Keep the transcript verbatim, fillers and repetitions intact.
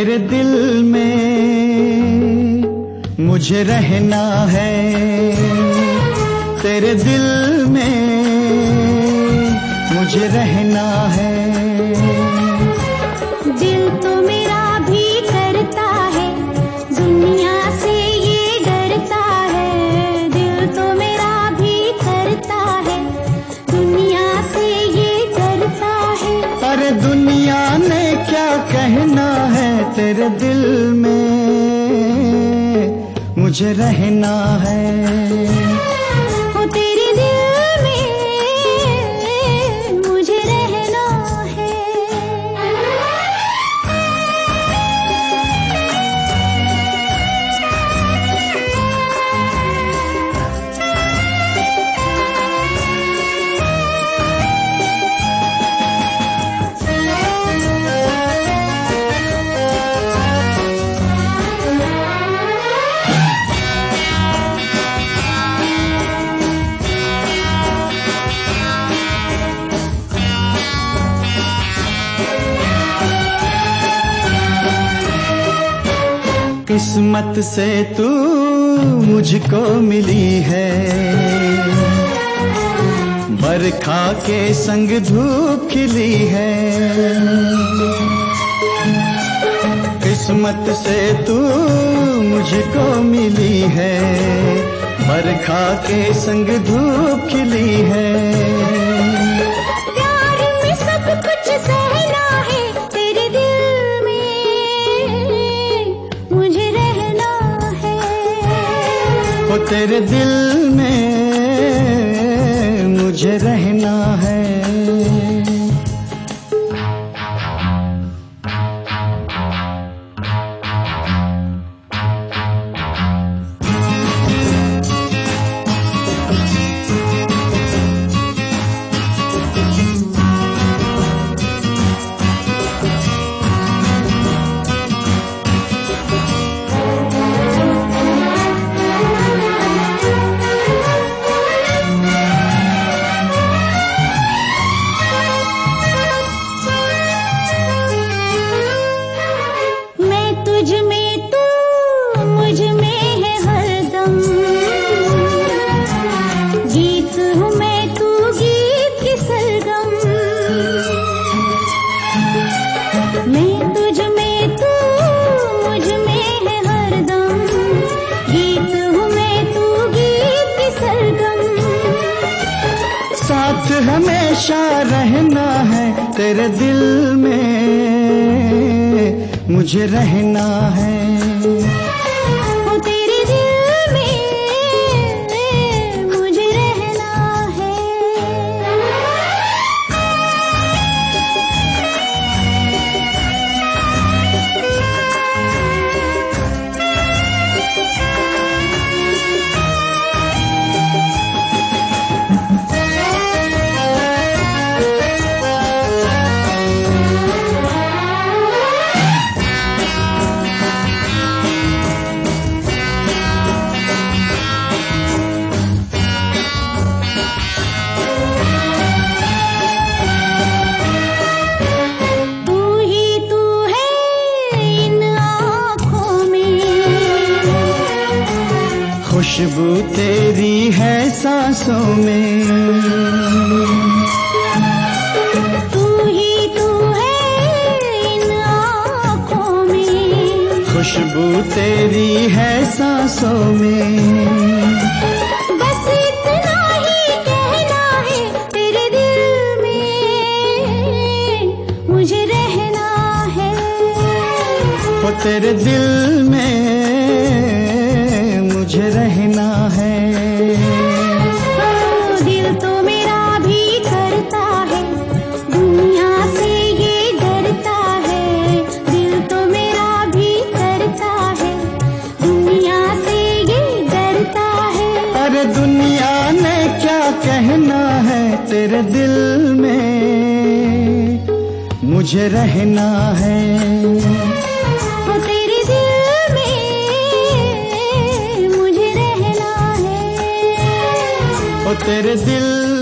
तेरे दिल में मुझे रहना है, तेरे दिल में मुझे रहना है। दिल तो मेरा भी करता है, दुनिया से ये डरता है। दिल तो मेरा भी करता है, दुनिया से ये डरता है। अरे दुनिया ने क्या कहना है, तेरे दिल में मुझे रहना है। ओ तेरे दिल में मुझे रहना है। किस्मत से तू मुझको मिली है, बरखा के संग धूप खिली है। किस्मत से तू मुझको मिली है, बरखा के संग धूप खिली है। प्यार में सब कुछ सहना है, तेरे दिल में मुझे रहना है। ओ तेरे दिल में मुझे रहना है। साथ हमेशा रहना है, तेरे दिल में मुझे रहना है। ओ तेरे दिल में मुझे रहना है। खुशबू तेरी है सांसों में, तू ही तू है इन आँखों में। खुशबू तेरी है सांसों में। बस इतना ही कहना है, तेरे दिल में मुझे रहना है। वो तेरे दिल में मुझे रहना है। दिल तो मेरा भी करता है, दुनिया से ये डरता है। दिल तो मेरा भी करता है, दुनिया से ये डरता है। अरे दुनिया ने क्या कहना है, तेरे दिल में मुझे रहना है। तेरे दिल